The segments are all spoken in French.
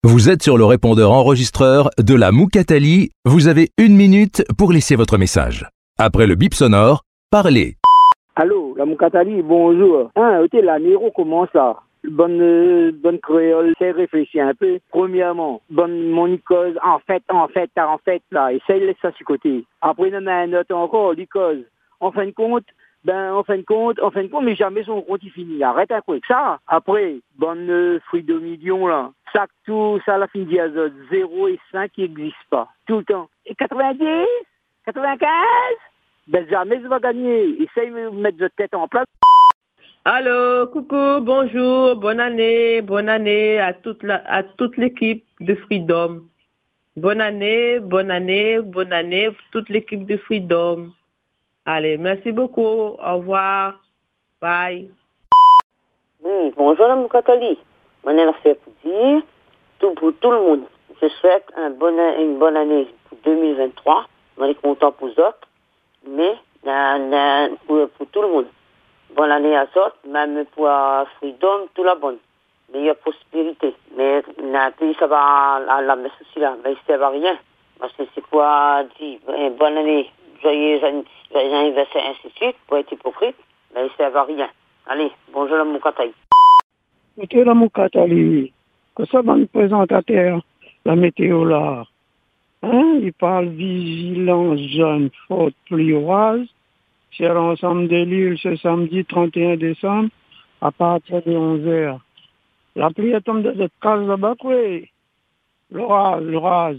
Vous êtes sur le répondeur enregistreur de la Moukatali. Vous avez 1 minute pour laisser votre message. Après le bip sonore, parlez. Allô, la Moukatali, bonjour. Ok, la Nero, comment ça? Bonne créole, c'est réfléchir un peu. Premièrement, bonne monicose, en fait, là, essaye de laisser ça sur côté. Après, il y en a un autre encore, l'icose. En fin de compte, mais jamais son compte il finit. Arrête un peu avec ça. Après, bonne fruit de million, là. Ça, tout, ça, la fin d'azote, 0 et 5 qui n'existe pas. Tout le temps. Et 90? 95? Ben, jamais ça va gagner. Essaye de mettre votre tête en place. Allô, coucou, bonjour, bonne année à toute l'équipe de Freedom. Bonne année, toute l'équipe de Freedom. Allez, merci beaucoup, au revoir, bye. Oui, bonjour la Moukatali. Mon anniversaire pour dire, pour tout le monde. Je souhaite une bonne année pour 2023. On est content pour les autres, mais pour tout le monde. Bonne année à tous, même pour Freedom, tout la bonne. Meilleure prospérité. Mais puis ça va la messe aussi là, mais ça va rien. Parce que c'est quoi dire bonne année, joyeux anniversaire, ainsi de suite, pour être hypocrite, mais ça va rien. Allez, bonjour la Moukatali. Ok la Moukatali, que ça va nous présenter la météo là. Il parle vigilance jaune, faute pluie orage. Sur l'ensemble de l'île ce samedi 31 décembre à partir de 11h. La pluie tombe de cette case là-bas, oui. L'orage.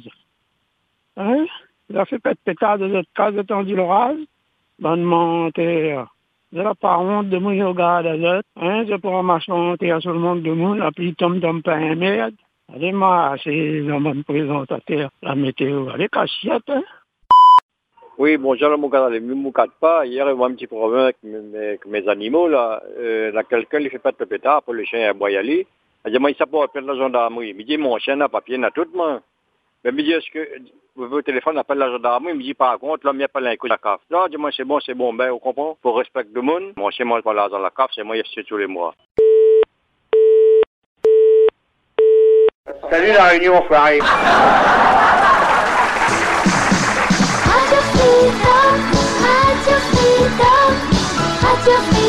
Il a fait pétard de cette case étendue l'orage. Bonne montée. Je n'ai pas honte de me regarder l'autre. Je pourrais marcher sur le monde du monde. La pluie tombe dans pas un merde. Allez, moi, c'est le même présentateur, la météo. Allez, cachette, Oui, bonjour la Moukatali. Je ne me moukate pas. Hier, il y a un petit problème avec mes animaux. Là. Quelqu'un ne fait pas de pétard pour le chien à Boyali. Il dit, ça peut appeler la gendarmerie. Il dit, mon chien n'a papier, n'a tout. Mais il me dit, est-ce que votre téléphone appelle la gendarmerie? Il me dit, par contre, là, il n'y a pas l'inclus de la CAF. Là, je dis, moi, c'est bon. Ben, vous comprenez? Pour respect du monde, mon chien ne mange pas l'argent de la CAF, c'est moi, il y a tous les mois. Salut la Réunion, enfoiré. Radio Freedom, Radio Freedom, Radio Freedom.